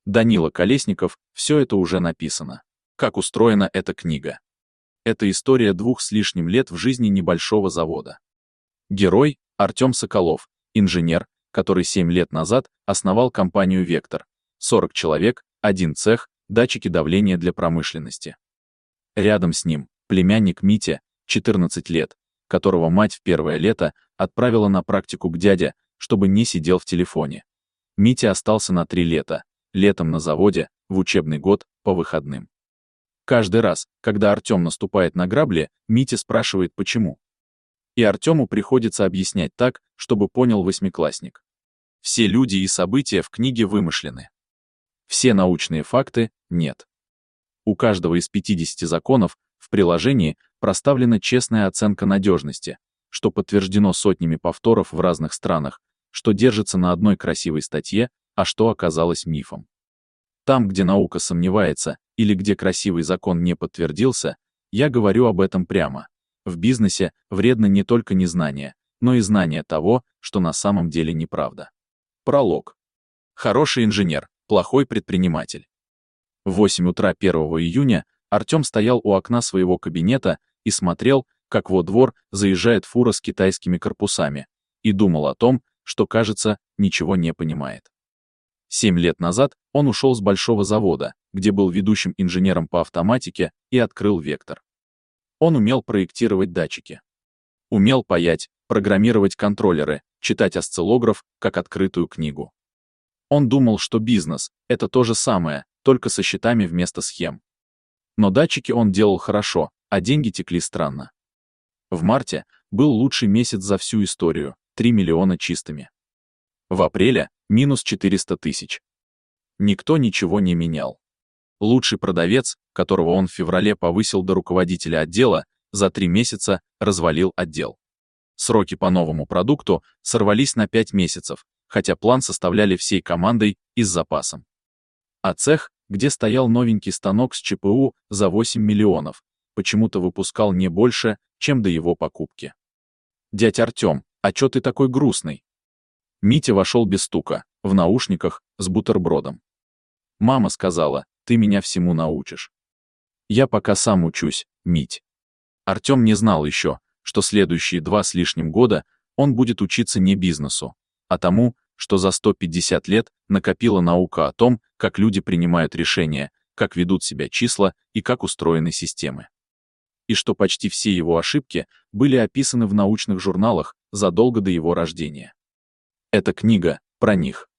Данила Колесников, все это уже написано. Как устроена эта книга? Это история 2 с лишним лет в жизни небольшого завода. Герой – Артем Соколов, инженер, который 7 лет назад основал компанию «Вектор». 40 человек, 1 цех, датчики давления для промышленности. Рядом с ним племянник Митя, 14 лет, которого мать в первое лето отправила на практику к дяде, чтобы не сидел в телефоне. Митя остался на 3 лета, летом на заводе, в учебный год, по выходным. Каждый раз, когда Артем наступает на грабли, Митя спрашивает, почему. И Артему приходится объяснять так, чтобы понял 8-классник. Все люди и события в книге вымышлены. Все научные факты — нет. У каждого из 50 законов в приложении проставлена честная оценка надежности, что подтверждено сотнями повторов в разных странах, что держится на одной красивой статье, а что оказалось мифом. Там, где наука сомневается, или где красивый закон не подтвердился, я говорю об этом прямо. В бизнесе вредно не только незнание, но и знание того, что на самом деле неправда. Пролог. Хороший инженер, плохой предприниматель. В 8 утра 1 июня Артем стоял у окна своего кабинета и смотрел, как во двор заезжает фура с китайскими корпусами, и думал о том, что, кажется, ничего не понимает. 7 лет назад он ушел с большого завода, где был ведущим инженером по автоматике, и открыл «Вектор». Он умел проектировать датчики. Умел паять, программировать контроллеры, читать осциллограф как открытую книгу. Он думал, что бизнес — это то же самое, только со счетами вместо схем. Но датчики он делал хорошо, а деньги текли странно. В марте был лучший месяц за всю историю — 3 миллиона чистыми. В апреле — минус 400 тысяч. Никто ничего не менял. Лучший продавец, которого он в феврале повысил до руководителя отдела, за 3 месяца развалил отдел. Сроки по новому продукту сорвались на 5 месяцев, хотя план составляли всей командой и с запасом. А цех, где стоял новенький станок с ЧПУ за 8 миллионов, почему-то выпускал не больше, чем до его покупки. «Дядь Артем, а чё ты такой грустный?» Митя вошел без стука, в наушниках, с бутербродом. «Мама сказала, ты меня всему научишь». «Я пока сам учусь, Мить». Артем не знал еще, что следующие 2 с лишним года он будет учиться не бизнесу, а тому, что за 150 лет накопила наука о том, как люди принимают решения, как ведут себя числа и как устроены системы. И что почти все его ошибки были описаны в научных журналах задолго до его рождения. Эта книга про них.